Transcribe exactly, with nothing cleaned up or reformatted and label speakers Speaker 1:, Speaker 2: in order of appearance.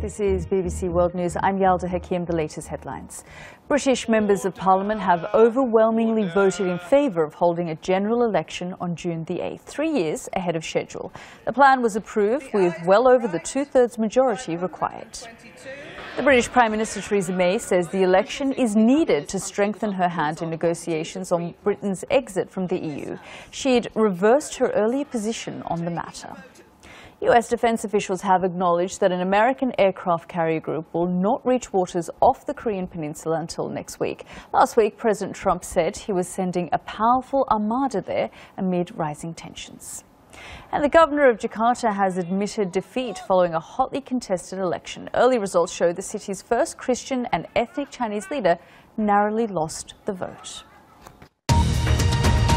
Speaker 1: This is B B C World News. I'm Yalda Hakim. The latest headlines. British members of Parliament have overwhelmingly voted in favour of holding a general election on June the eighth, three years ahead of schedule. The plan was approved with well over the two-thirds majority required. The British Prime Minister Theresa May says the election is needed to strengthen her hand in negotiations on Britain's exit from the E U. She'd reversed her earlier position on the matter. U S defense officials have acknowledged that an American aircraft carrier group will not reach waters off the Korean peninsula until next week. Last week, President Trump said he was sending a powerful armada there amid rising tensions. And the governor of Jakarta has admitted defeat following a hotly contested election. Early results show the city's first Christian and ethnic Chinese leader narrowly lost the vote.